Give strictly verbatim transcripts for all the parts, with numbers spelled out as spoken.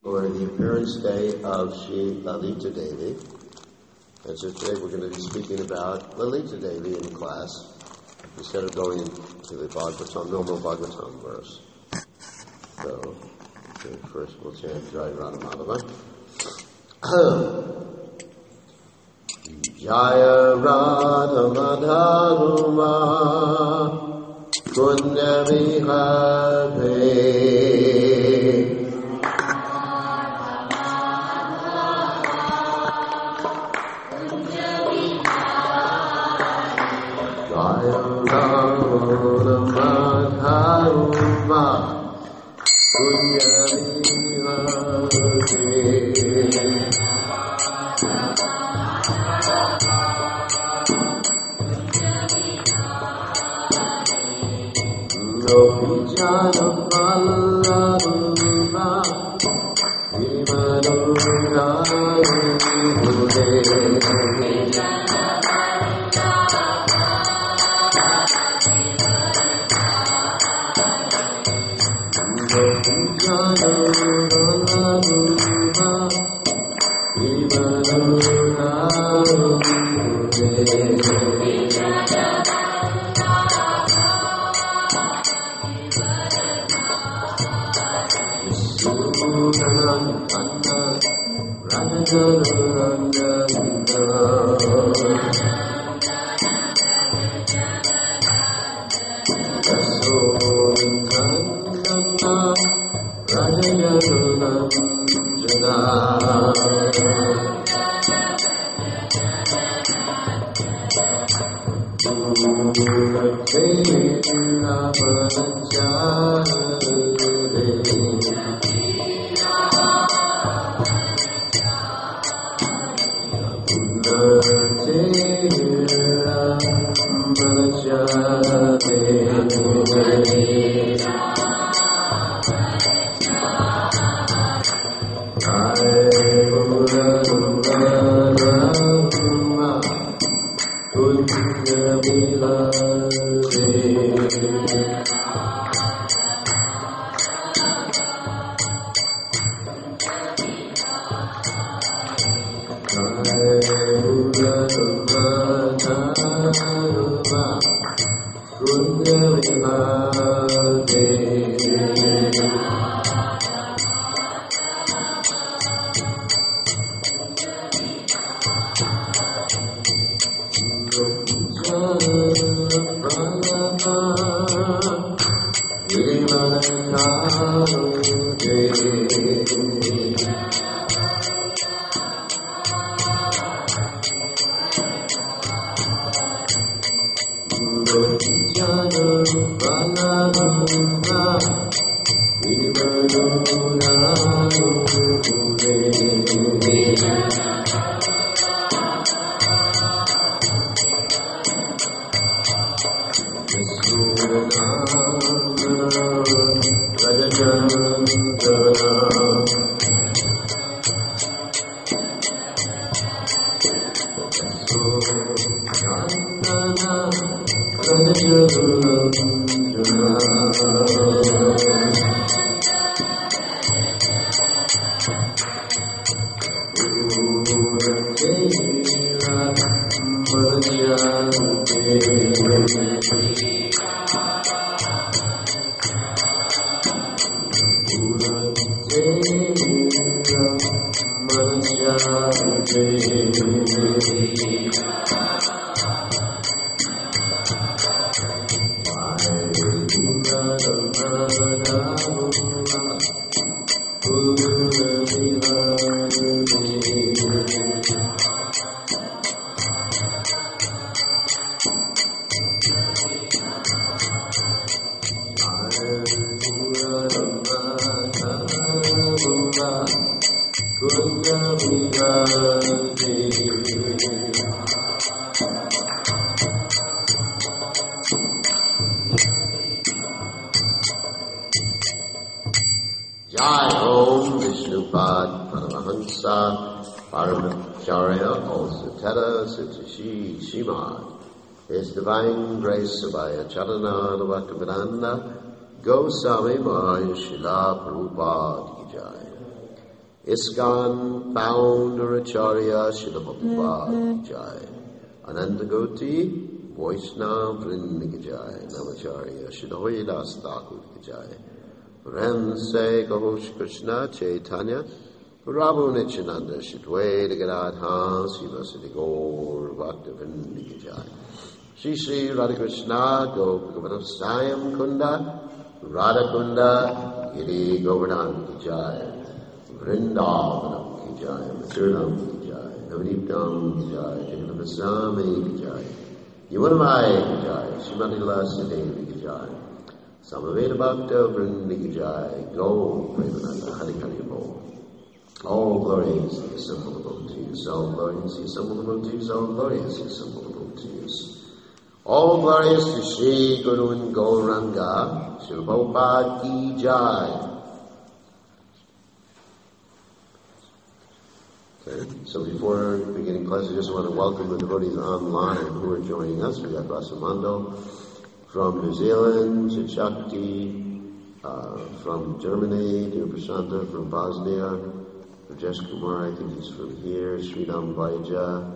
For the appearance day of Shri Lalita Devi. And so today we're going to be speaking about Lalita Devi in class, instead of going into the Bhagavatam, normal Bhagavatam verse. So, okay, first we'll chant Jai Radha Madhava. Jaya Radha Madhava Kunya Vihare His Divine Grace Sabaya Charana Navakavinanda Goswami Mahaya Shila Prabhupada Ki Jai. ISKCON founder Acharya Srila Prabhupada ki jai. Anandagoti Vaishnava Vrinda ki jai. Namacharya Srila Haridas Thakur ki jai. Ramse Gahosh Krishna Chaitanya Prabhu Nityananda Shidwaita Gadadha Sivasati Gaur Bhakta Vrinda ki jai. Shri Shri Radha Krishna Gopakavata Sayam Kunda Radha Kunda Giri Govardhan ki jai. Vrindavanam ki jai, Mathuram ki jai, Navadiptam ki jai, Jagannathaswami ki jai, Yamunamai ki jai, Srimati Lasa Devi ki jai, Samaveda Bhakta Vrinda ki jai, Go Premananda Hari Hari Bo. All glories to the simple devotees, all glories to the simple devotees, all glories to the simple devotees. All glories to Sri Guru and Gauranga, Sri Prabhupada ki jai. Okay. So before beginning class, I just want to welcome the devotees online who are joining us. We got Rasamando from New Zealand, Shakti uh, from Germany, dear Prashanta from Bosnia, Rajesh Kumar, I think he's from here, Sridham Vaidya,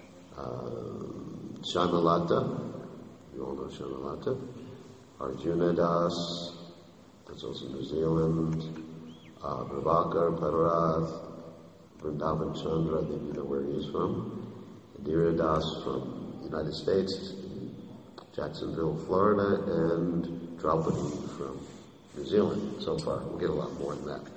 uh, Shanalata, you all know Shanalata, Arjuna Das, that's also New Zealand, uh, Prabhakar Pararath, Vrindavan Chandra, I think you know where he is from. Adira Das from the United States, Jacksonville, Florida, and Draupadi from New Zealand. So far, we'll get a lot more than that.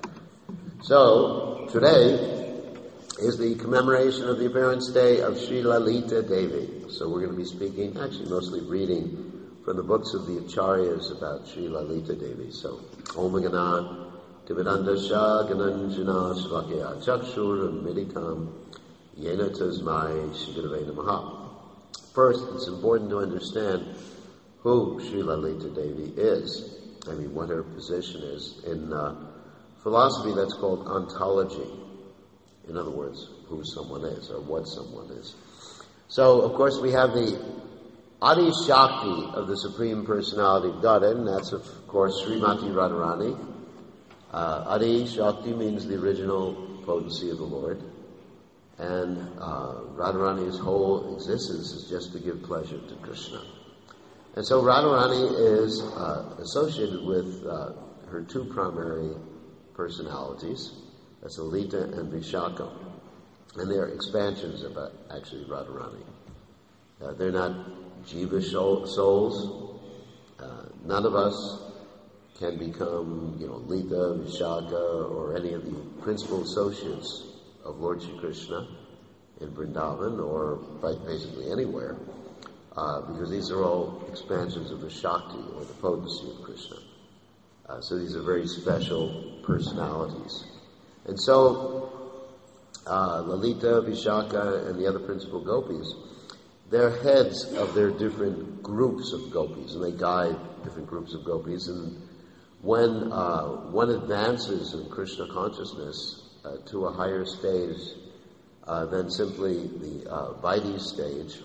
So, today is the commemoration of the appearance day of Sri Lalita Devi. So we're going to be speaking, actually mostly reading from the books of the Acharyas about Sri Lalita Devi. So, Om Gana Tividandasha Gananjana Shlakya Chakshur Meditam Yena Tasmai Shigurave Namaha. First, it's important to understand who Sri Lalita Devi is. I mean, what her position is. In uh, philosophy, that's called ontology. In other words, who someone is or what someone is. So, of course, we have the Adi Shakti of the Supreme Personality of Godhead, and that's, of course, Srimati Radharani. Uh, Adi Shakti means the original potency of the Lord, and uh, Radharani's whole existence is just to give pleasure to Krishna. And so Radharani is uh, associated with uh, her two primary personalities, that's Lalita and Vishaka, and they are expansions of uh, actually Radharani. Uh, they're not jiva souls. Uh, none of us can become, you know, Lita, Vishaka, or any of the principal associates of Lord Shri Krishna in Vrindavan, or basically anywhere, uh, because these are all expansions of the Shakti, or the potency of Krishna. Uh, so these are very special personalities. And so, uh, Lalita, Vishaka, and the other principal gopis, they're heads of their different groups of gopis, and they guide different groups of gopis, and when uh, one advances in Krishna consciousness uh, to a higher stage uh, than simply the uh, Vaidhi stage,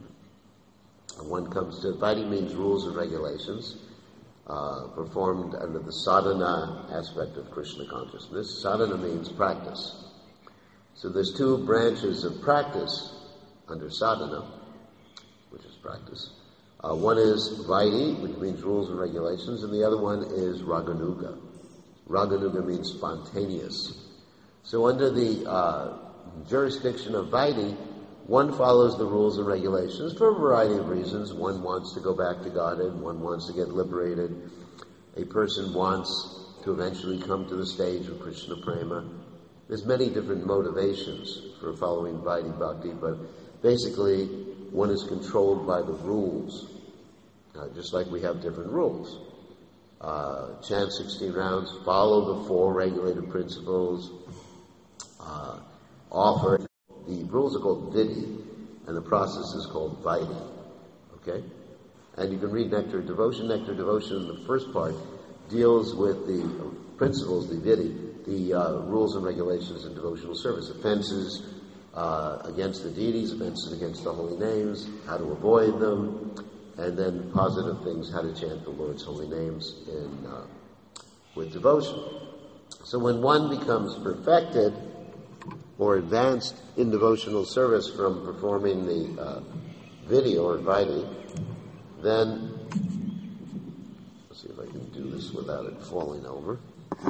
one comes to, Vaidhi means rules and regulations, uh, performed under the sadhana aspect of Krishna consciousness. Sadhana means practice. So there's two branches of practice under sadhana, which is practice. Uh, one is Vaidhi, which means rules and regulations, and the other one is Raganuga. Raganuga means spontaneous. So under the uh, jurisdiction of Vaidhi, one follows the rules and regulations for a variety of reasons. One wants to go back to Godhead, one wants to get liberated, a person wants to eventually come to the stage of Krishna Prema. There's many different motivations for following Vaidhi Bhakti, but basically one is controlled by the rules, uh, just like we have different rules. Uh, chant sixteen rounds, follow the four regulated principles, uh, offer. The rules are called vidhi, and the process is called vaidhi. Okay? And you can read Nectar of Devotion. Nectar of Devotion, in the first part, deals with the principles, the vidhi, the uh, rules and regulations in devotional service, offenses uh, against the deities, offenses against the holy names, how to avoid them, and then positive things, how to chant the Lord's holy names in uh, with devotion. So when one becomes perfected or advanced in devotional service from performing the uh, video or Vaidhi, then, let's see if I can do this without it falling over.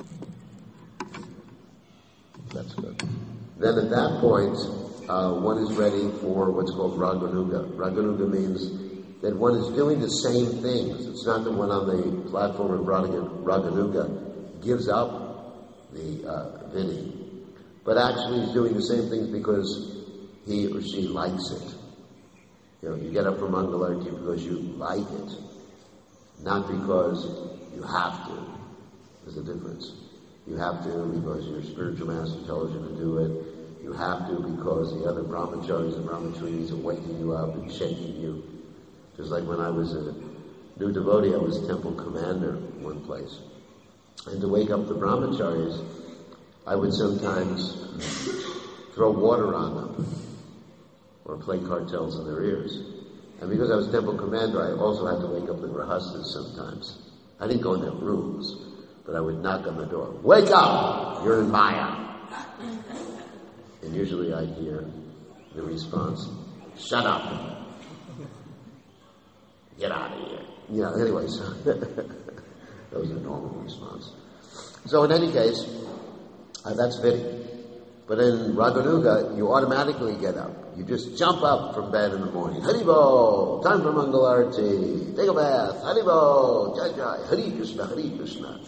That's good. Then at that point, uh, one is ready for what's called Raganuga. Raganuga means that one is doing the same things. It's not that one on the platform of Raganuga gives up the uh, Vini, but actually is doing the same things because he or she likes it. You know, you get up from Mangalarti because you like it, not because you have to. There's a difference. You have to because your spiritual master tells you to do it. You have to because the other brahmacharis and brahmacharis are waking you up and shaking you. Just like when I was a new devotee, I was temple commander in one place. And to wake up the brahmacharis, I would sometimes throw water on them or play cartels in their ears. And because I was temple commander, I also had to wake up the grahastas sometimes. I didn't go in their rooms, but I would knock on the door. Wake up! You're in Maya. And usually I'd hear the response, shut up. Get out of here. You know, anyways, that was a normal response. So in any case, uh, that's Vidi. But in Raganuga, you automatically get up. You just jump up from bed in the morning. Haribo! Time for Mangalarti. Take a bath. Haribo! Jai Jai. Hari Krishna, Hari Krishna.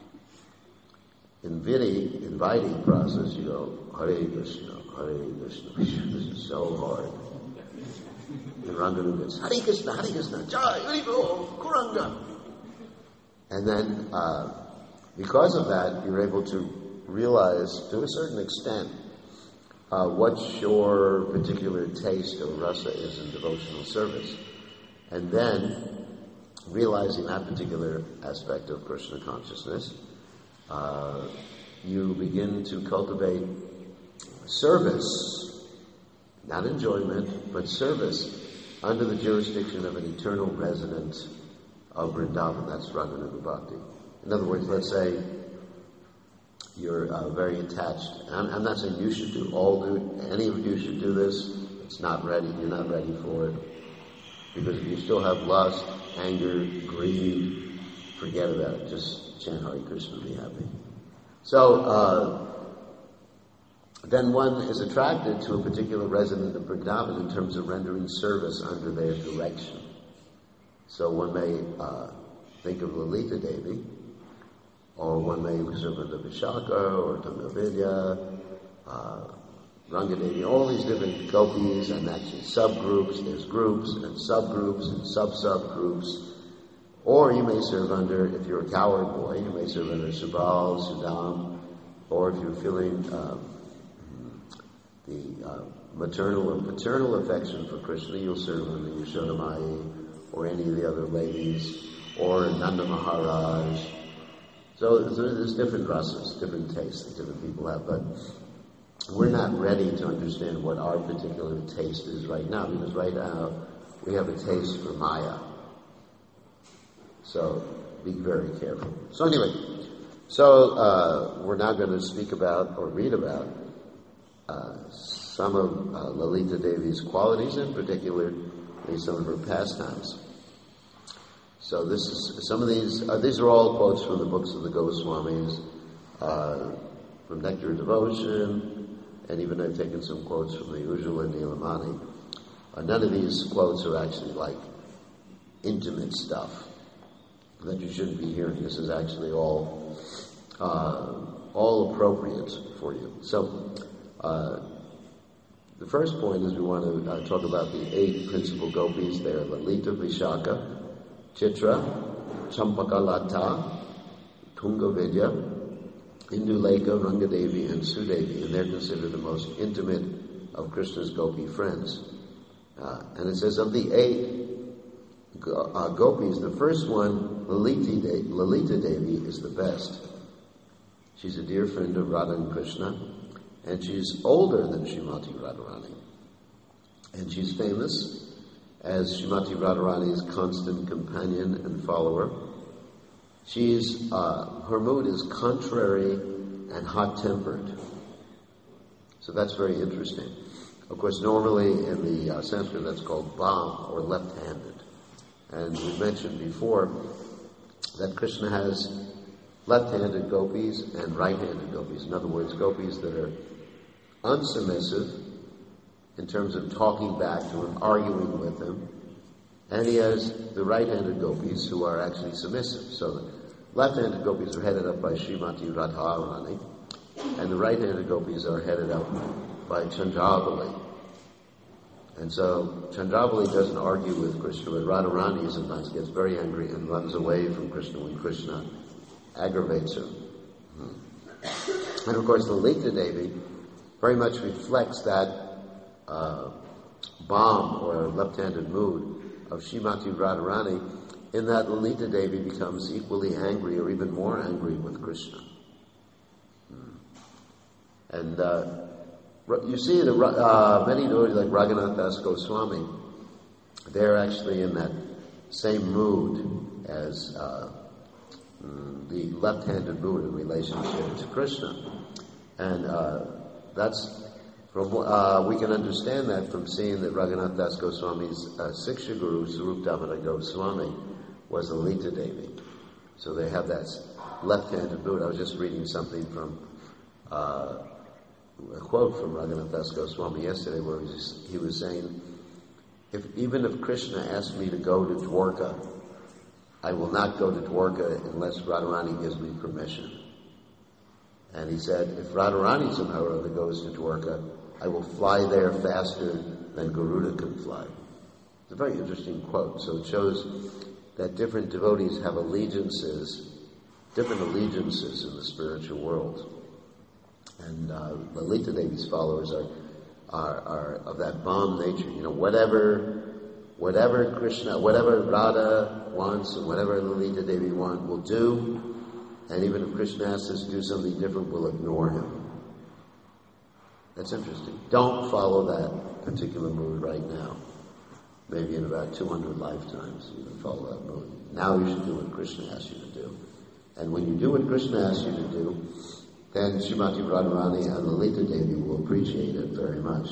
In Vidi, in Vaidhi process, you go, Hare Krishna, Hare Krishna. This is so hard. In Raganuga, it's Hare Krishna, Hare Krishna. Jai, Haribo, Kuranga. And then, uh, because of that, you're able to realize, to a certain extent, uh, what your particular taste of rasa is in devotional service. And then, realizing that particular aspect of Krishna consciousness, uh, you begin to cultivate service, not enjoyment, but service, under the jurisdiction of an eternal resident of Vrindavan. That's Raganuga Bhakti. In other words, let's say you're uh, very attached. I'm, I'm not saying you should do all do any of you should do this. It's not ready. You're not ready for it, because if you still have lust, anger, greed, forget about it. Just chant Hare Krishna, be happy. So uh, then one is attracted to a particular resident of Vrindavan in terms of rendering service under their direction. So one may uh, think of Lalita Devi, or one may serve under Vishaka, or Tangavidya, uh, Rangadevi, all these different gopis, and actually subgroups. There's groups and subgroups and sub-subgroups. Or you may serve under, if you're a coward boy, you may serve under Subal, Sudam, or if you're feeling um, the uh, maternal or paternal affection for Krishna, you'll serve under Yashodamai, or any of the other ladies, or Nanda Maharaj. So there's different rasas, different tastes that different people have, but we're not ready to understand what our particular taste is right now, because right now we have a taste for Maya. So be very careful. So anyway, so uh, we're now going to speak about or read about uh, some of uh, Lalita Devi's qualities, in particular some of her pastimes. So this is some of these. Uh, these are all quotes from the books of the Goswamis, uh, from Nectar of Devotion, and even I've taken some quotes from the Ujjvala Nilamani. Uh, none of these quotes are actually like intimate stuff that you shouldn't be hearing. This is actually all uh, all appropriate for you. So uh, the first point is we want to uh, talk about the eight principal gopis. They are Lalita, Vishaka, Chitra, Champakalata, Tungavidya, Indulekha, Rangadevi, and Sudevi, and they're considered the most intimate of Krishna's gopi friends. Uh, and it says of the eight go- uh, gopis, the first one, Lalita, De- Lalita Devi, is the best. She's a dear friend of Radha and Krishna, and she's older than Srimati Radharani. And she's famous as Srimati Radharani's constant companion and follower. She's, uh, her mood is contrary and hot-tempered. So that's very interesting. Of course, normally in the uh, Sanskrit that's called Bam, or left-handed. And we mentioned before that Krishna has left-handed gopis and right-handed gopis. In other words, gopis that are unsubmissive in terms of talking back to him, arguing with him. And he has the right-handed gopis who are actually submissive. So the left-handed gopis are headed up by Srimati Radharani, and the right-handed gopis are headed up by Chandravali. And so Chandravali doesn't argue with Krishna, but Radharani sometimes gets very angry and runs away from Krishna when Krishna aggravates her. Hmm. And of course, the Lalita Devi very much reflects that uh, Bam, or left-handed mood, of Srimati Radharani, in that Lalita Devi becomes equally angry or even more angry with Krishna. Hmm. And uh, you see the uh, many devotees like Raghunath Das Goswami, they're actually in that same mood as uh, the left-handed mood in relationship to Krishna. And uh, that's from uh, we can understand that from seeing that Raghunath Das Goswami's uh, Siksha Guru, Sarup Damodar Goswami, was a Lalita Devi. So they have that left-handed mood. I was just reading something from uh, a quote from Raghunath Das Goswami yesterday, where he was, he was saying, "If even if Krishna asked me to go to Dwarka, I will not go to Dwarka unless Radharani gives me permission." And he said, if Radharani somehow or other goes to Dwarka, I will fly there faster than Garuda can fly. It's a very interesting quote. So it shows that different devotees have allegiances, different allegiances in the spiritual world. And uh, Lalita Devi's followers are, are are of that Bam nature. You know, whatever whatever Krishna, whatever Radha wants and whatever Lalita Devi want, will do. And even if Krishna asks us to do something different, we'll ignore him. That's interesting. Don't follow that particular mood right now. Maybe in about two hundred lifetimes you can follow that mood. Now you should do what Krishna asks you to do. And when you do what Krishna asks you to do, then Srimati Radharani and Lalita Devi will appreciate it very much.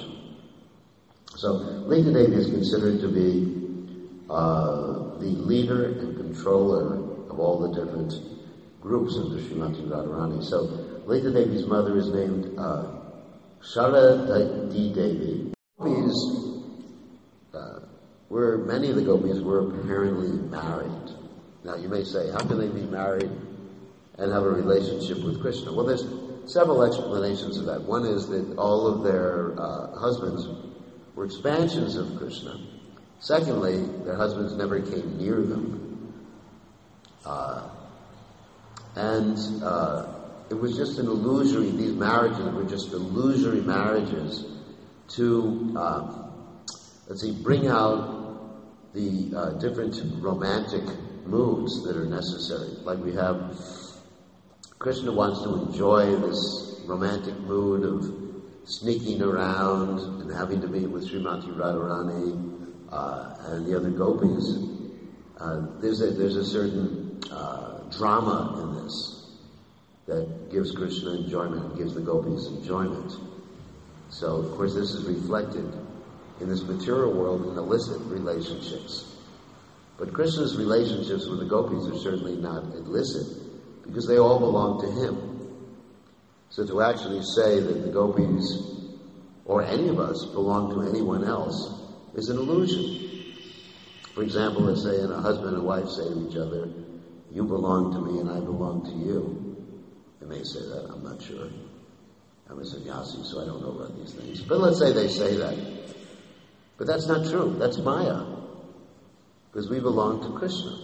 So Lalita Devi is considered to be uh, the leader and controller of all the different groups under Srimati Radharani. So Lalita Devi's mother is named uh, Sharada Devi. Gopis, uh, were, many of the gopis were apparently married. Now you may say, how can they be married and have a relationship with Krishna? Well, there's several explanations of that. One is that all of their uh, husbands were expansions of Krishna. Secondly, their husbands never came near them. Uh, and uh, it was just an illusory, these marriages were just illusory marriages to, uh, let's see, bring out the uh, different romantic moods that are necessary. Like we have, Krishna wants to enjoy this romantic mood of sneaking around and having to meet with Srimati Radharani uh, and the other gopis. Uh, there's a there's a certain uh, drama in this that gives Krishna enjoyment and gives the gopis enjoyment. So, of course, this is reflected in this material world in illicit relationships. But Krishna's relationships with the gopis are certainly not illicit, because they all belong to him. So to actually say that the gopis, or any of us, belong to anyone else is an illusion. For example, let's say a husband and wife say to each other, you belong to me and I belong to you. They may say that, I'm not sure. I'm a sannyasi, so I don't know about these things. But let's say they say that. But that's not true. That's Maya. Because we belong to Krishna.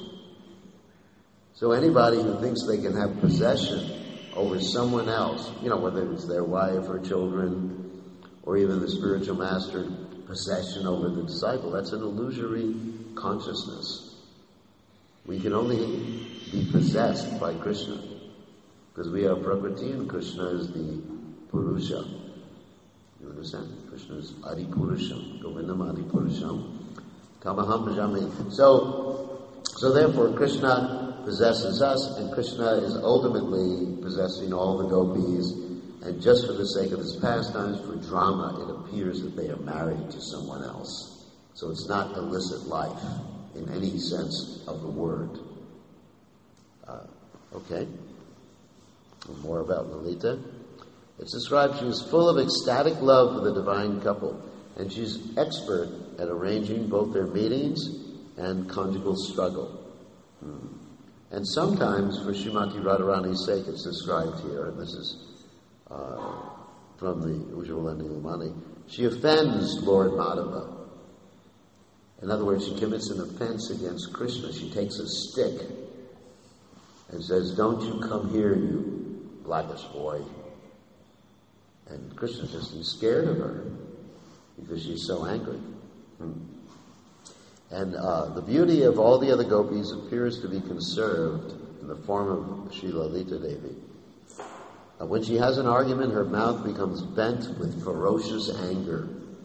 So anybody who thinks they can have possession over someone else, you know, whether it's their wife or children, or even the spiritual master, possession over the disciple, that's an illusory consciousness. We can only be possessed by Krishna, because we are Prakriti and Krishna is the Purusha. You understand? Krishna is Adi Purusham, Govindam Adi Purusham, Tamaham Bhajami. So, so therefore, Krishna possesses us, and Krishna is ultimately possessing all the gopis, and just for the sake of his pastimes, for drama, it appears that they are married to someone else. So it's not illicit life in any sense of the word. Uh, okay. More about Lalita. It's described she is full of ecstatic love for the divine couple, and she's expert at arranging both their meetings and conjugal struggle. Hmm. And sometimes, for Srimati Radharani's sake, it's described here, and this is uh, from the Ujjvala Nilamani, she offends Lord Madhava. In other words, she commits an offense against Krishna. She takes a stick and says, "Don't you come here, you blackish boy." And Krishna's just he's scared of her because she's so angry. Hmm. And uh, the beauty of all the other gopis appears to be conserved in the form of Sri Lalita Devi. Uh, when she has an argument, her mouth becomes bent with ferocious anger.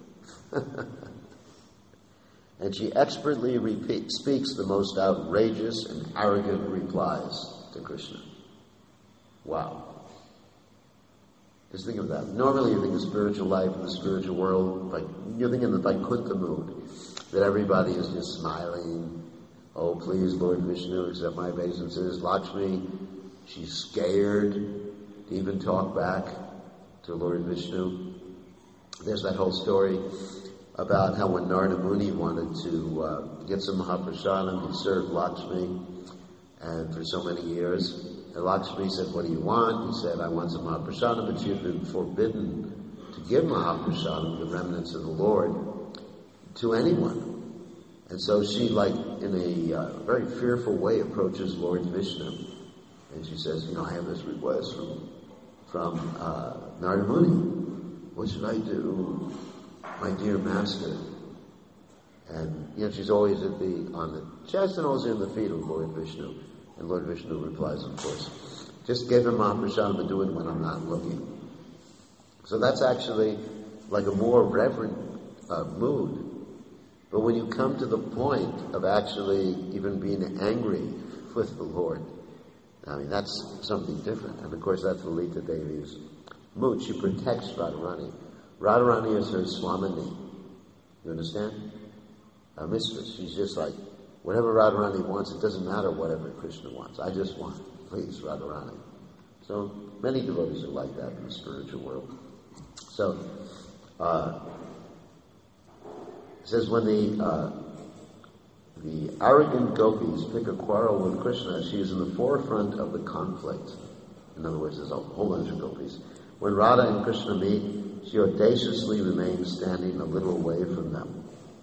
And she expertly repeat, speaks the most outrageous and arrogant replies to Krishna. Wow. Just think of that. Normally you think of spiritual life in the spiritual world, like you're thinking in the Vaikuntha mood, that everybody is just smiling. Oh, please, Lord Vishnu, accept my obeisances. Lakshmi, she's scared to even talk back to Lord Vishnu. There's that whole story about how when Narada Muni wanted to uh, get some Mahaprasadam, he served Lakshmi, and for so many years. And Lakshmi said, "What do you want?" He said, "I want some Mahaprasadam," but she had been forbidden to give Mahaprasadam, the remnants of the Lord, to anyone. And so she, like, in a uh, very fearful way, approaches Lord Vishnu. And she says, "You know, I have this request from, from uh, Narada Muni. What should I do, my dear master?" And, you know, she's always at the, on the chest and also in the feet of Lord Vishnu. And Lord Vishnu replies, of course, "Just give him Mahaprasadam and do it when I'm not looking." So that's actually like a more reverent uh, mood. But when you come to the point of actually even being angry with the Lord, I mean, that's something different. And of course, that's Lalita Devi's mood. She protects Radharani. Radharani is her Swamini. You understand? Her mistress. She's just like, whatever Radharani wants, it doesn't matter whatever Krishna wants. I just want, please, Radharani. So many devotees are like that in the spiritual world. So, uh, it says when the uh, the arrogant gopis pick a quarrel with Krishna, she is in the forefront of the conflict. In other words, there's a whole bunch of gopis. When Radha and Krishna meet, she audaciously remains standing a little away from them.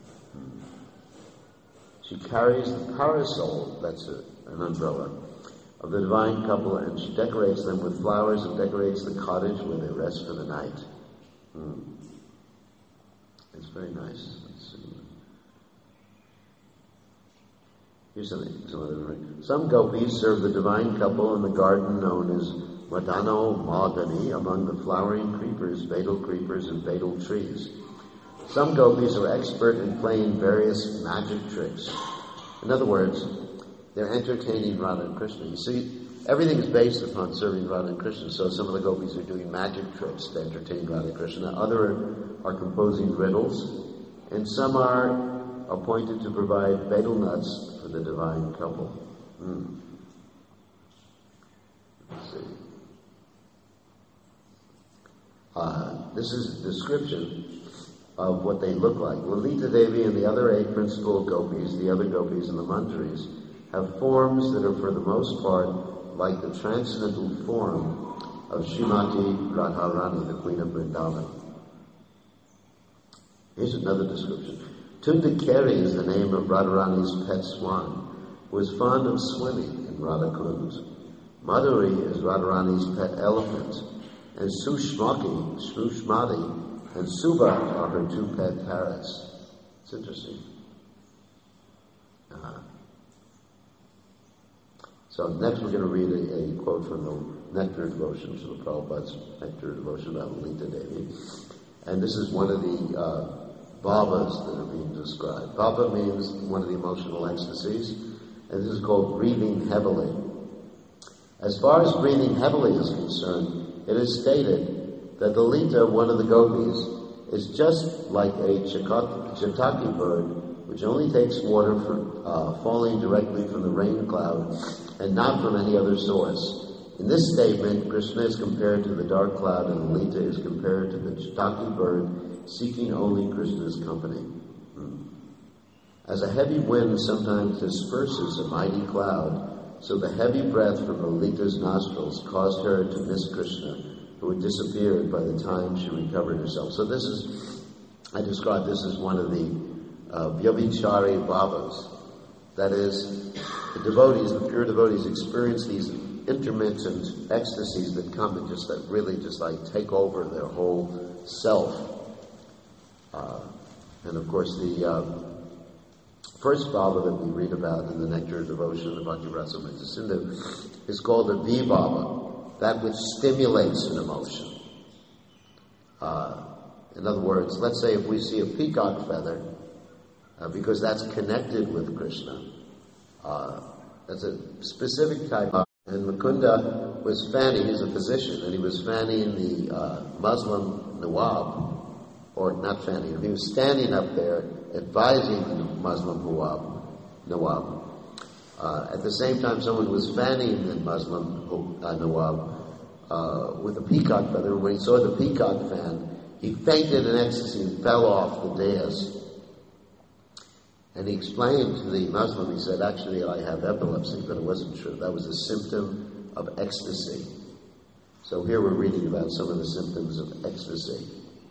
She carries the parasol, that's a, an umbrella, of the divine couple, and she decorates them with flowers and decorates the cottage where they rest for the night. Hmm. It's very nice. Let's see. Here's something. Some, some gopis serve the divine couple in the garden known as Madano Madani among the flowering creepers, fatal creepers, and fatal trees. Some gopis are expert in playing various magic tricks. In other words, they're entertaining Radha and Krishna. You see, everything is based upon serving Radha and Krishna. So some of the gopis are doing magic tricks to entertain Radha and Krishna. Others are composing riddles. And some are appointed to provide betel nuts for the divine couple. Hmm. Let's see. Uh, this is a description of what they look like. Lalita Devi and the other eight principal gopis, the other gopis and the manjaris, have forms that are for the most part like the transcendental form of Srimati Radharani, the Queen of Vrindavan. Here's another description. Tundakeri is the name of Radharani's pet swan, who is fond of swimming in Radhakund. Madhuri is Radharani's pet elephant, and Sushmati, Sushmati, and Subha are her two pet parrots. It's interesting. Uh-huh. So next we're going to read a, a quote from the Nectar Devotion, so the Prabhupada's Nectar Devotion about Lalita Devi. And this is one of the uh, bhavas that are being described. Bhava means one of the emotional ecstasies, and this is called breathing heavily. As far as breathing heavily is concerned, it is stated that Lalita, one of the gopis, is just like a chataki bird, which only takes water from, uh, falling directly from the rain cloud and not from any other source. In this statement, Krishna is compared to the dark cloud and Lalita is compared to the chataki bird seeking only Krishna's company. Hmm. As a heavy wind sometimes disperses a mighty cloud, so the heavy breath from Lalita's nostrils caused her to miss Krishna, who had disappeared by the time she recovered herself. So this is, I describe this as one of the uh, Vyabhichari Bhavas. That is, the devotees, the pure devotees, experience these intermittent ecstasies that come and just that really just like take over their whole self. Uh, and of course the uh, first bhava that we read about in the Nectar of Devotion of the Bhakti Rasamrita Sindhu is called the vibhava, that which stimulates an emotion. Uh, in other words, let's say if we see a peacock feather, uh, because that's connected with Krishna, uh, that's a specific type of. And Mukunda was fanning, he's a physician, and he was fanning the uh, Muslim Nawab, or not fanning him, he was standing up there advising the Muslim Nawab. Nawab. Uh, at the same time, someone was fanning the Muslim uh, Nawab uh, with a peacock feather. When he saw the peacock fan, he fainted in ecstasy and fell off the dais. And he explained to the Muslim, he said, actually I have epilepsy, but it wasn't true. That was a symptom of ecstasy. So here we're reading about some of the symptoms of ecstasy.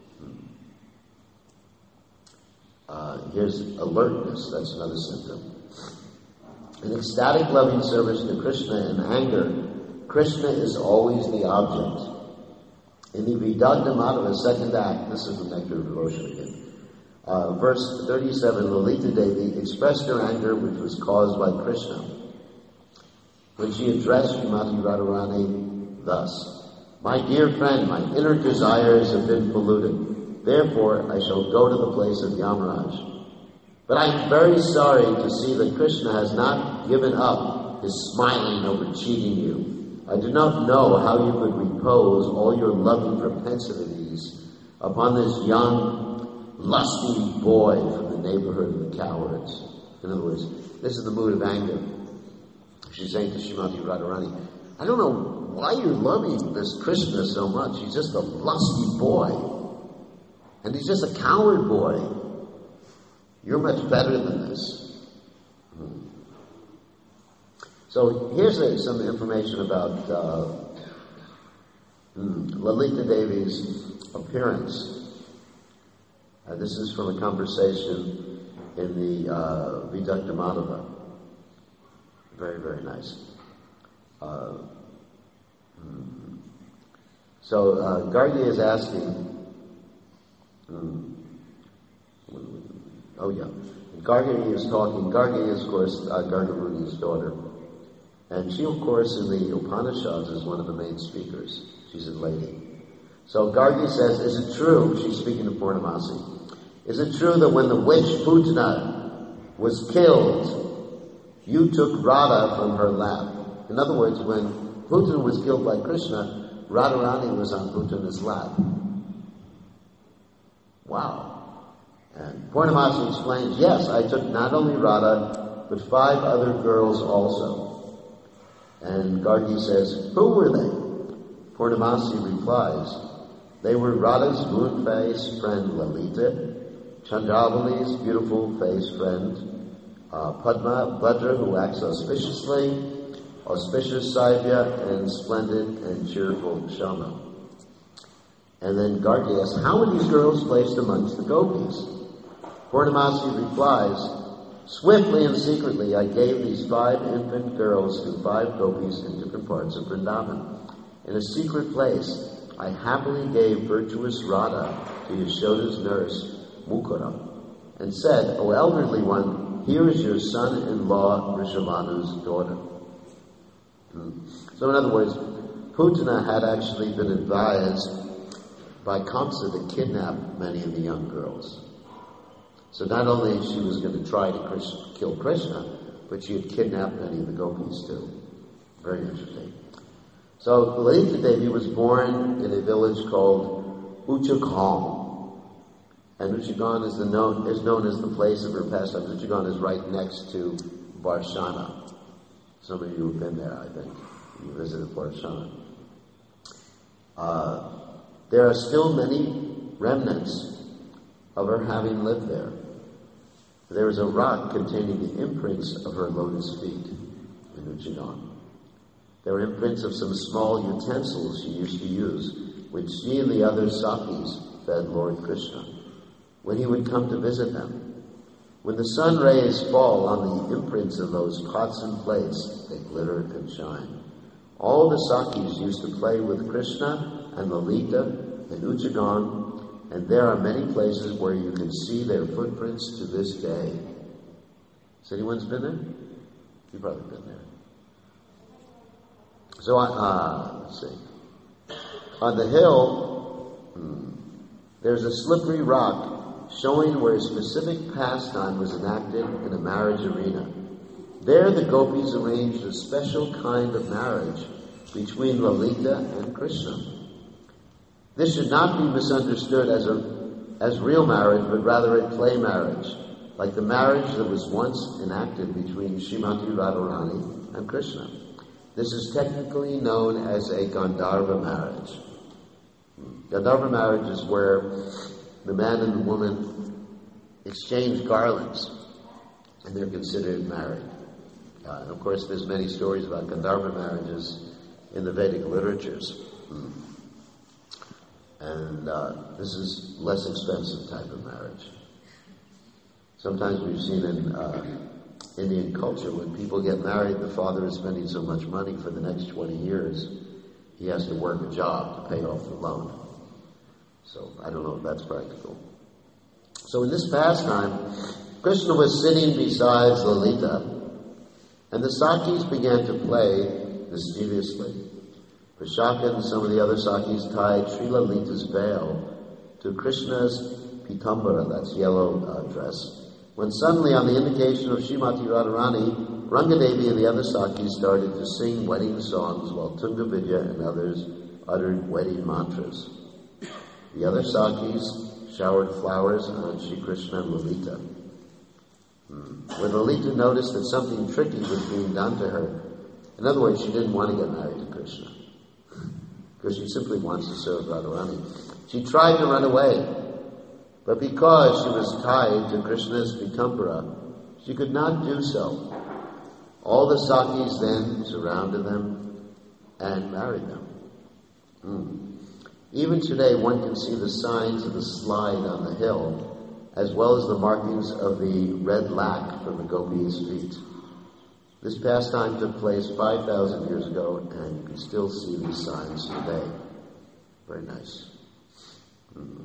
Uh, here's alertness, that's another symptom. In ecstatic loving service to Krishna in anger, Krishna is always the object. In the Vidagna Madhava second act, this is the Nectar of Devotion again. Uh, verse thirty-seven, Lalita Devi expressed her anger which was caused by Krishna when she addressed Srimati Radharani thus, "My dear friend, my inner desires have been polluted. Therefore, I shall go to the place of Yamaraj. But I am very sorry to see that Krishna has not given up his smiling over cheating you. I do not know how you could repose all your loving propensities upon this young lusty boy from the neighborhood of the cowards." In other words, this is the mood of anger. She's saying to Srimati Radharani, I don't know why you're loving this Krishna so much. He's just a lusty boy. And he's just a coward boy. You're much better than this. Hmm. So here's a, some information about uh, hmm, Lalita Devi's appearance. Uh, this is from a conversation in the uh, Vidagna Madhava. Very, very nice. Uh, hmm. So uh, Gargi is asking, hmm, oh yeah, Gargi is talking. Gargi is, of course, uh, Gargamuni's daughter. And she, of course, in the Upanishads is one of the main speakers. She's a lady. So Gargi says, is it true, she's speaking to Purnamasi, is it true that when the witch Putana was killed, you took Radha from her lap? In other words, when Putana was killed by Krishna, Radharani was on Putana's lap. Wow. And Purnamasi explains, yes, I took not only Radha, but five other girls also. And Gargi says, who were they? Purnamasi replies, they were Radha's moon-faced friend Lalita, Chandravali's beautiful-faced friend uh, Padma, Bhadra, who acts auspiciously, auspicious Saivya, and splendid and cheerful Shama. And then Gargi asks, how were these girls placed amongst the gopis? Purnamasi replies, swiftly and secretly I gave these five infant girls to five gopis in different parts of Vrindavan. In a secret place, I happily gave virtuous Radha to Yashoda's nurse, Mukura, and said, O elderly one, here is your son-in-law, Rishabhanu's daughter. Hmm. So in other words, Putana had actually been advised by Kamsa to kidnap many of the young girls. So not only she was going to try to Krishna, kill Krishna, but she had kidnapped many of the gopis too. Very interesting. So Lalita Devi was born in a village called Uchagan. And Uchagan is, the known, is known as the place of her pastimes. Uchagan is right next to Varshana. Some of you have been there, I think. You visited Varshana. Uh, there are still many remnants of her having lived there. There is a rock containing the imprints of her lotus feet in Uchagan. There are imprints of some small utensils she used to use, which she and the other Sakis fed Lord Krishna when he would come to visit them. When the sun rays fall on the imprints of those pots and plates, they glitter and shine. All the Sakis used to play with Krishna and Lalita in Uchagan, and there are many places where you can see their footprints to this day. Has anyone's been there? You've probably been there. So, uh, let's see. On the hill, hmm, there's a slippery rock showing where a specific pastime was enacted in a marriage arena. There the gopis arranged a special kind of marriage between Lalita and Krishna. This should not be misunderstood as a as real marriage, but rather a play marriage, like the marriage that was once enacted between Srimati Radharani and Krishna. This is technically known as a Gandharva marriage. Gandharva marriage is where the man and the woman exchange garlands, and they're considered married. Uh, and of course, there's many stories about Gandharva marriages in the Vedic literatures. Hmm. And uh, this is less expensive type of marriage. Sometimes we've seen in uh, Indian culture, when people get married, the father is spending so much money for the next twenty years, he has to work a job to pay off the loan. So I don't know if that's practical. So in this pastime, Krishna was sitting beside Lalita, and the Sakis began to play mischievously. Vishaka and some of the other Sakis tied Sri Lalita's veil to Krishna's pitambara, that's yellow uh, dress, when suddenly, on the indication of Srimati Radharani, Rangadevi and the other Sakis started to sing wedding songs while Tunga Vidya and others uttered wedding mantras. The other Sakis showered flowers on Sri Krishna and Lalita. Hmm. When Lalita noticed that something tricky was being done to her, in other words, she didn't want to get married to Krishna, because she simply wants to serve Radharani. She tried to run away, but because she was tied to Krishna's pitambara, she could not do so. All the Sakis then surrounded them and married them. Mm. Even today, one can see the signs of the slide on the hill, as well as the markings of the red lac from the gopis' feet. This pastime took place five thousand years ago, and you can still see these signs today. Very nice. Mm.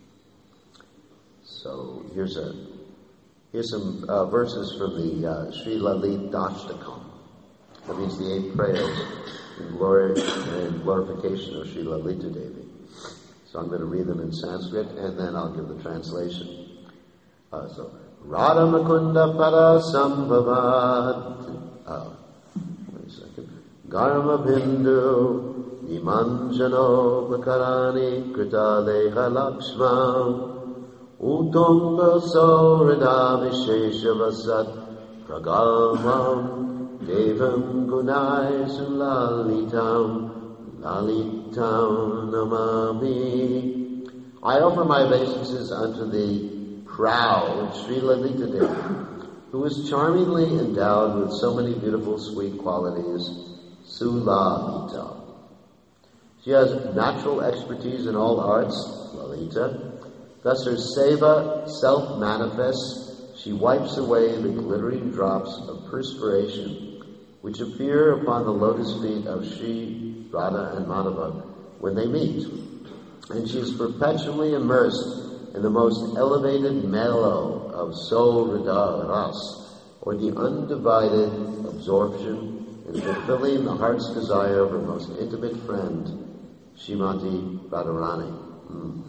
So here's a here's some uh, verses from the uh, Sri Lalita Dashtakam. That means the eight prayers in, glory, in glorification of Sri Lalita Devi. So I'm going to read them in Sanskrit, and then I'll give the translation. Uh, so Radha Mukunda Pada Sambhavad. Uh, wait a second. Garma Bindu Imanjano Bakarani Krita Leha Lakshma. Utunga Saurada Visheshavasat Pragamam Devam Gunai Sulalitam Lalitam Namami. I offer my obeisances unto the proud Sri Lalita Devi, who is charmingly endowed with so many beautiful sweet qualities, Sulalita. She has natural expertise in all arts, Lalita. Thus her seva self-manifests. She wipes away the glittering drops of perspiration which appear upon the lotus feet of Sri Radha and Madhava when they meet. And she is perpetually immersed in the most elevated mellow of Soul Rida Ras, or the undivided absorption in fulfilling the heart's desire of her most intimate friend, Srimati Radharani. Mm.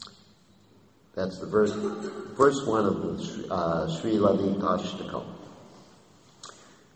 That's the first, first one of the uh, Sri Lalita Ashtakam.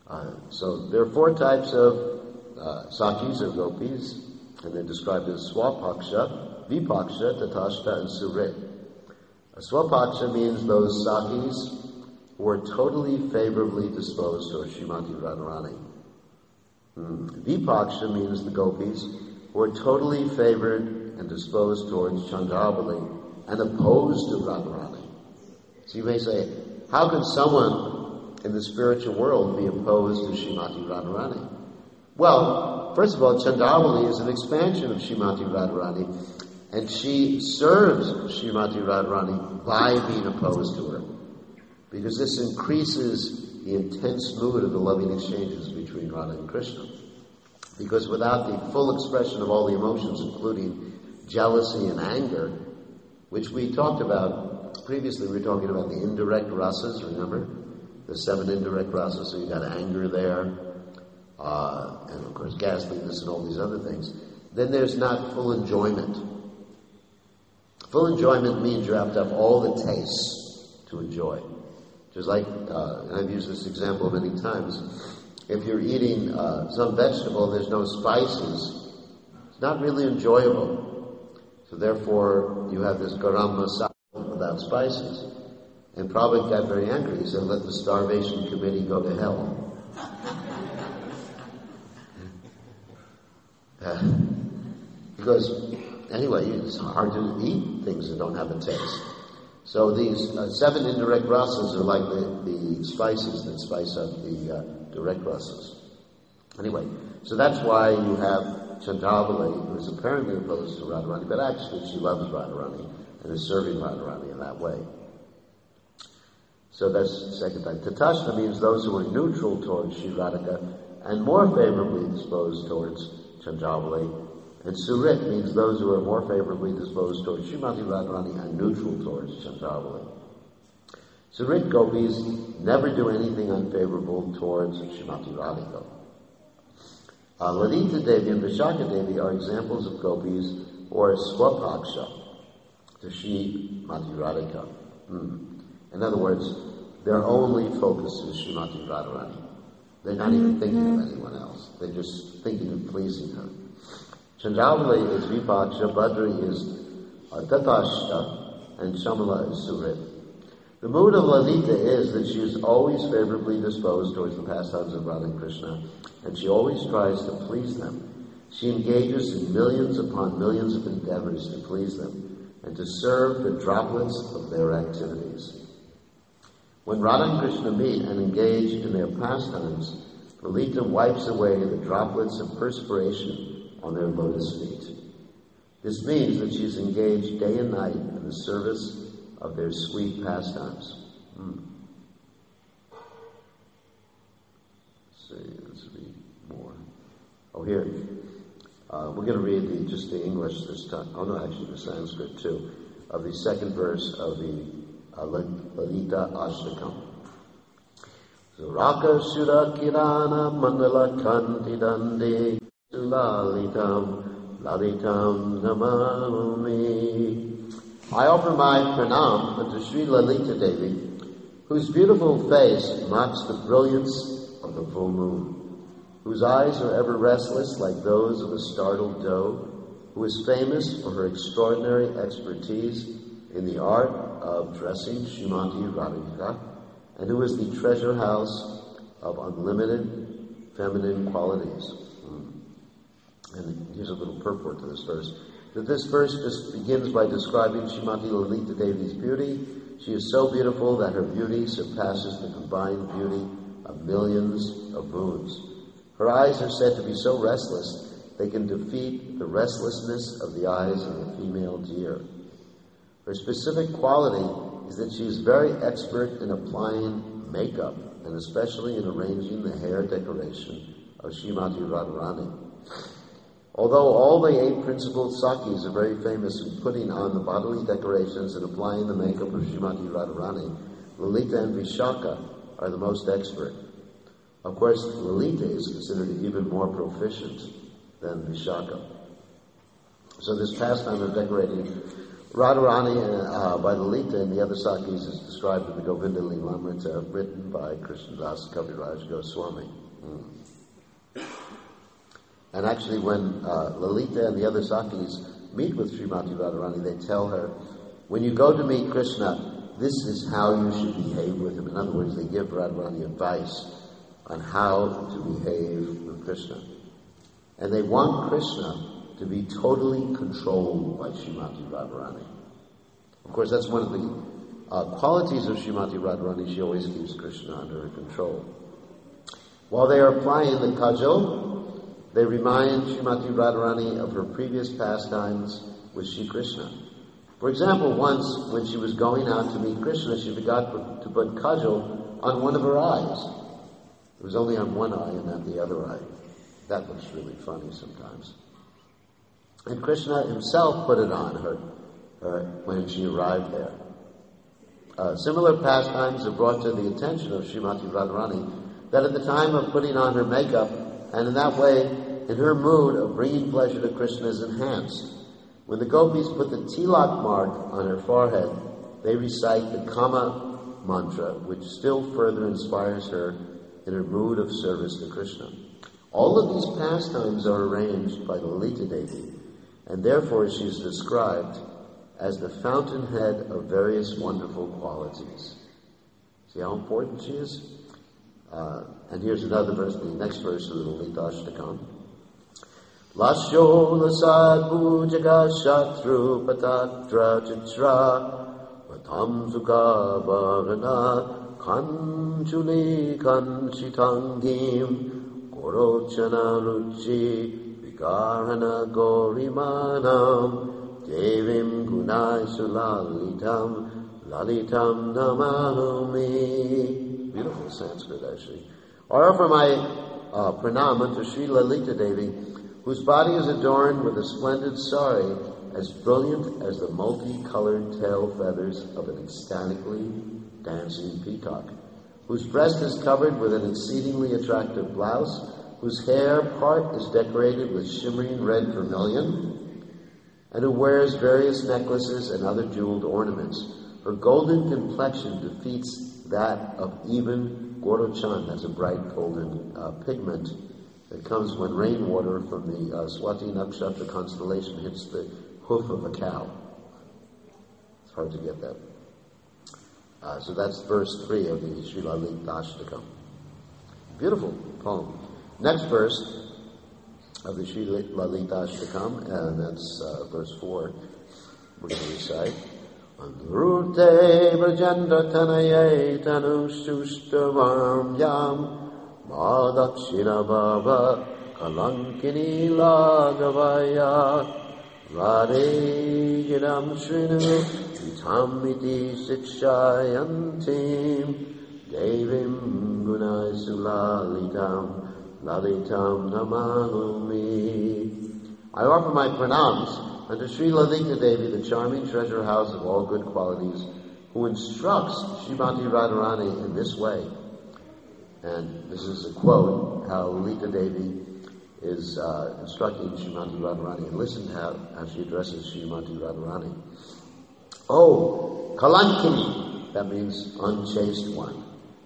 Uh, so there are four types of uh, sakis or gopis, and they're described as swapaksha, vipaksha, tatashta, and surit. A swapaksha means those sakis who are totally favorably disposed towards Srimati Radharani. Hmm. Vipaksha means the gopis who are totally favored and disposed towards Chandravali and opposed to Radharani. So you may say, how can someone in the spiritual world be opposed to Srimati Radharani? Well, first of all, Chandravali is an expansion of Srimati Radharani, and she serves Srimati Radharani by being opposed to her, because this increases the intense mood of the loving exchanges between Radha and Krishna. Because without the full expression of all the emotions, including jealousy and anger, which we talked about previously, we were talking about the indirect rasas, remember? The seven indirect rasas, so you got anger there, uh, and of course ghastliness and all these other things. Then there's not full enjoyment. Full enjoyment means you have to have all the tastes to enjoy. Just like, uh, and I've used this example many times, if you're eating uh, some vegetable, there's no spices, it's not really enjoyable. So therefore, you have this garam masala without spices. And Prabhupada got very angry. He said, let the starvation committee go to hell. uh, because, anyway, it's hard to eat things that don't have a taste. So these uh, seven indirect rasas are like the, the spices that spice up the uh, direct rasas. Anyway, so that's why you have Chandravali, who is apparently opposed to Radharani, but actually she loves Radharani and is serving Radharani in that way. So that's the second type. Tatashta means those who are neutral towards Sri Radhika and more favorably disposed towards Chandravali. And Surit means those who are more favorably disposed towards Srimati Radharani and neutral towards Chandravali. Surit gopis never do anything unfavorable towards Srimati Radhika. Uh, Lalita Devi and Vishaka Devi are examples of gopis who are swapaksha to Srimati Radhika. Hmm. In other words, their only focus is Srimati Radharani. They're not even thinking of anyone else. They're just thinking of pleasing her. Chandravali is Vipaksha, Badri is uh, Tatashta, and Shamala is Surit. The mood of Lalita is that she is always favorably disposed towards the pastimes of Radha and Krishna, and she always tries to please them. She engages in millions upon millions of endeavors to please them, and to serve the droplets of their activities. When Radha and Krishna meet and engage in their pastimes, Lalita wipes away the droplets of perspiration on their lotus feet. This means that she's engaged day and night in the service of their sweet pastimes. Hmm. Let's see, let's read more. Oh, here. Uh, we're going to read the, just the English this time. Oh, no, actually the Sanskrit too. Of the second verse of the uh, Lalita Ashtakam. Suraka Shura Kirana Mandala Kanti Dandi Lalitam, Lalitam Namami. I offer my pranam unto Sri Lalita Devi, whose beautiful face mocks the brilliance of the full moon, whose eyes are ever restless like those of a startled doe, who is famous for her extraordinary expertise in the art of dressing Srimati Radhika, and who is the treasure house of unlimited feminine qualities. And here's a little purport to this verse. That this verse just begins by describing Srimati Lalita Devi's beauty. She is so beautiful that her beauty surpasses the combined beauty of millions of moons. Her eyes are said to be so restless they can defeat the restlessness of the eyes of a female deer. Her specific quality is that she is very expert in applying makeup, and especially in arranging the hair decoration of Srimati Radharani. Although all the eight principal sakis are very famous in putting on the bodily decorations and applying the makeup of Srimati Radharani, Lalita and Vishaka are the most expert. Of course, Lalita is considered even more proficient than Vishaka. So this pastime of decorating Radharani uh, by Lalita and the other Sakis is described in the Govinda Lilamrita written by Krishnadas Kaviraj Goswami. Mm. And actually when uh, Lalita and the other Sakis meet with Srimati Radharani, they tell her, when you go to meet Krishna, this is how you should behave with him. In other words, they give Radharani advice on how to behave with Krishna. And they want Krishna to be totally controlled by Srimati Radharani. Of course, that's one of the uh, qualities of Srimati Radharani. She always keeps Krishna under her control. While they are applying the kajal, they remind Srimati Radharani of her previous pastimes with Shri Krishna. For example, once when she was going out to meet Krishna, she forgot to put kajal on one of her eyes. It was only on one eye and not the other eye. That looks really funny sometimes. And Krishna himself put it on her uh, when she arrived there. Uh, similar pastimes have brought to the attention of Srimati Radharani that at the time of putting on her makeup, and in that way, in her mood of bringing pleasure to Krishna is enhanced. When the gopis put the tilak mark on her forehead, they recite the Kama mantra, which still further inspires her in her mood of service to Krishna. All of these pastimes are arranged by Lalita Devi, and therefore she is described as the fountainhead of various wonderful qualities. See how important she is? Uh, and here's another verse, the next verse of the Lalita Ashtakam. Lasho lasad bhujaga shatru patatra chitra patam sukha bhavana kanchuli kanchitangim korochana ruchi Vikarana Gorimanam Devim Gunai Sulalitam Lalitam Namahumi. Beautiful Sanskrit, actually. I offer my uh, pranam unto Sri Lalita Devi, whose body is adorned with a splendid sari as brilliant as the multicolored tail feathers of an ecstatically dancing peacock, whose breast is covered with an exceedingly attractive blouse, whose hair part is decorated with shimmering red vermilion, and who wears various necklaces and other jeweled ornaments. Her golden complexion defeats that of even Gorochan, that's a bright golden uh, pigment that comes when rainwater from the uh, Swati Nakshatra constellation hits the hoof of a cow. It's hard to get that. Uh, so that's verse three of the Sri Lalita Ashtakam. Beautiful poem. Next verse of the Sri Lalita Ashtakam, and that's uh, verse four. We're going to recite. Anurte Brajendra Tanaye Tanushtushtavam Yam Madakshina Baba Kalankini Lagavaya Radhe Gidam Shrinu Vitamiti Sikshayantim Devim Gunai Sulalitam Lalitam Namahumi. I offer my pranams unto Sri Lalita Devi, the charming treasure house of all good qualities, who instructs Srimati Radharani in this way. And this is a quote, how Lalita Devi is uh, instructing Srimati Radharani. And listen to how, how she addresses Srimati Radharani. Oh, Kalankini, that means unchaste one.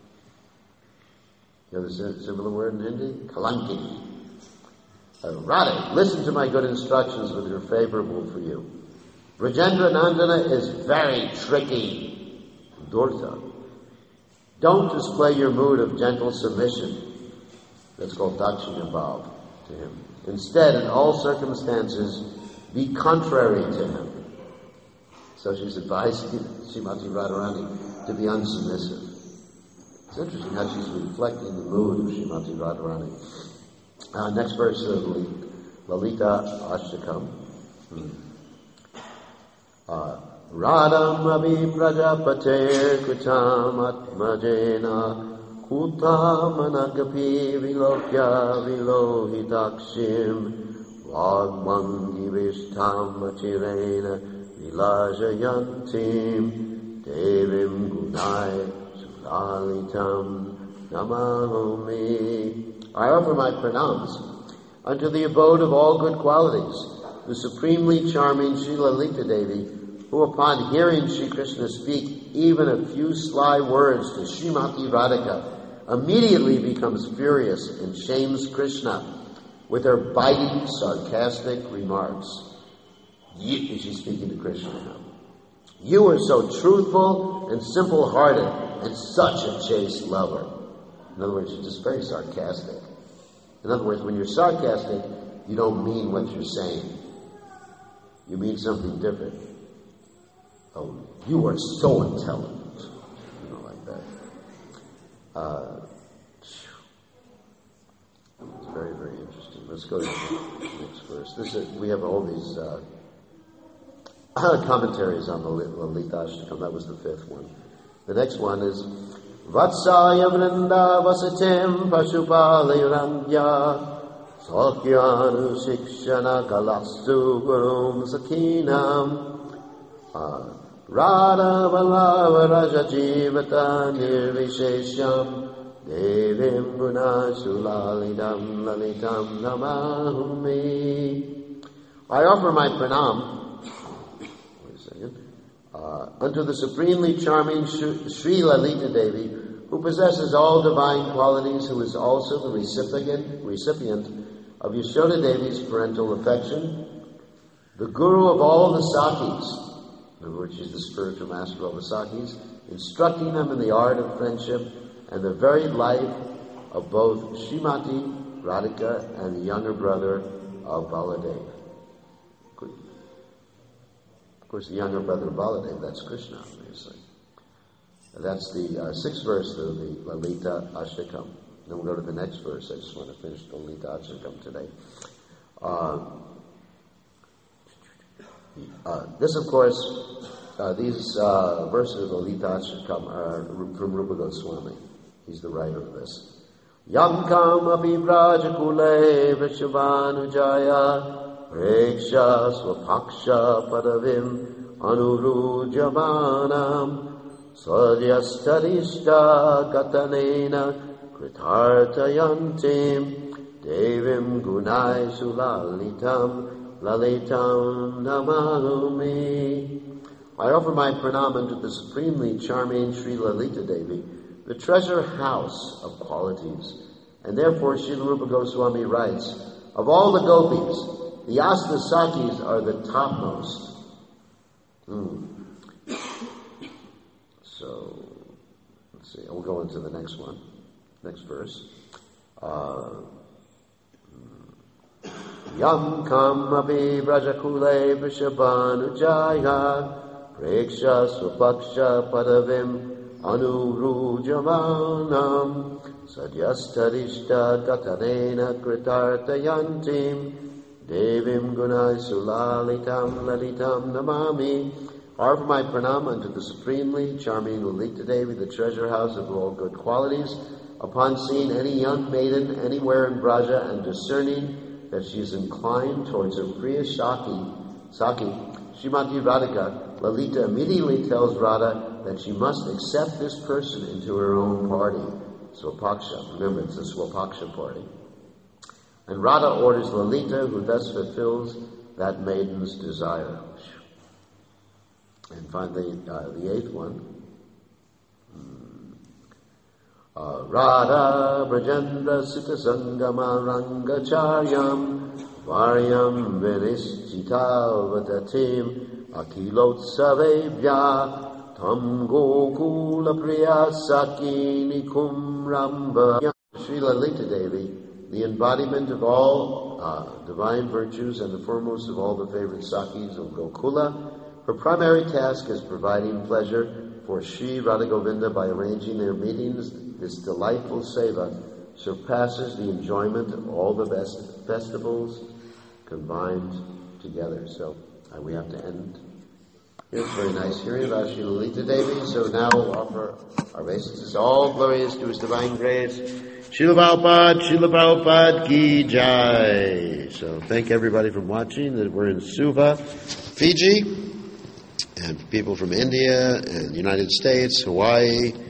You have a similar word in Hindi? Kalankini. Uh, Radha, listen to my good instructions which are favorable for you. Brajendra Nandana is very tricky. Durta. Don't display your mood of gentle submission. That's called Dakshina Bhav to him. Instead, in all circumstances, be contrary to him. So she's advising Srimati Radharani to be unsubmissive. It's interesting how she's reflecting the mood of Srimati Radharani. Uh, next verse of Lalita Ashtakam. Hmm. Uh, Radham Ravi Prajapater Kutam Atmajena Kutam Anagapi Vilokya Vilohitakshim Vagmangi Vishtam Achirena Vilajayantim Devim Gunai Sulalitam Namahumi. I offer my pranams unto the abode of all good qualities, the supremely charming Sri Lalita Devi, who upon hearing Sri Krishna speak even a few sly words to Srimati Radhika, immediately becomes furious and shames Krishna with her biting, sarcastic remarks. You, she's speaking to Krishna now. You are so truthful and simple-hearted and such a chaste lover. In other words, you're just very sarcastic. In other words, when you're sarcastic, you don't mean what you're saying. You mean something different. Oh, you are so intelligent. You know, like that. Uh, it's very, very interesting. Let's go to the next verse. This is, we have all these uh, commentaries on the Lalita Ashtakam. That was the fifth one. The next one is Vatsaya Vrinda Vasatim Pashupalayrandya Sakyanu Shikshana Kalastu Gurum Sakinam uh, Radha Vallava Raja Jivata Nirvishesham Devim Guna Sulalidam Lalitam Namahumi. I offer my pranam wait a second, uh, unto the supremely charming Sri Lalita Devi, who possesses all divine qualities, who is also the recipient, recipient of Yashoda Devi's parental affection, the guru of all the Sakis, in other words, she's the spiritual master of all the Sakis, instructing them in the art of friendship and the very life of both Srimati Radhika and the younger brother of Baladev. Of course, the younger brother of Baladev, that's Krishna, obviously. That's the uh, sixth verse of the Lalita Ashtakam. Then we'll go to the next verse. I just want to finish the Lalita Ashtakam today. Uh, uh, this, of course, uh, these uh, verses of the Lalita Ashtakam are from Rupa Goswami. He's the writer of this. Yam kam api brajakule vishavanujaya preksha swapaksha padavim anurujamanam Sadyastarishta katanena kritartayantim devim gunai sulalitam lalitam namahumi. I offer my pranam unto the supremely charming Sri Lalita Devi, the treasure house of qualities. And therefore Srila Rupa Goswami writes, of all the gopis, the Asta Sakis are the topmost. Hmm. So, let's see, we'll go into the next one, next verse. Uh, Yam kam api brajakule vishabanujaya preksha swapaksha padavim anurujamanam sadyastarishta katanena kritartayantim devim gunai sulalitam lalitam namami. Offer my pranam unto the supremely charming Lalita Devi, the treasure house of all good qualities. Upon seeing any young maiden anywhere in Braja and discerning that she is inclined towards her Priya Shaki, Saki, Srimati Radhika, Lalita immediately tells Radha that she must accept this person into her own party. Swapaksha. Remember, it's a Swapaksha party. And Radha orders Lalita, who thus fulfills that maiden's desire. And finally, uh, the eighth one. Uh, Radha Brajendra Sita Sangama Rangacharyam Varyam Vinishchita Vatatim Akilotsavevya Tam Gokula Priya Sakini Kumramba. Sri Lalita Devi, the embodiment of all uh, divine virtues and the foremost of all the favorite Sakis of Gokula. Her primary task is providing pleasure for Sri Radha Govinda by arranging their meetings. This delightful seva surpasses the enjoyment of all the best festivals combined together. So uh, we have to end. It's very nice hearing about Sri Lalita Devi. So now we'll offer our obeisances. All glorious to His divine grace. Srila Prabhupada, Srila Prabhupada ki jai. So thank everybody for watching. We're in Suva, Fiji. And people from India and United States, Hawaii,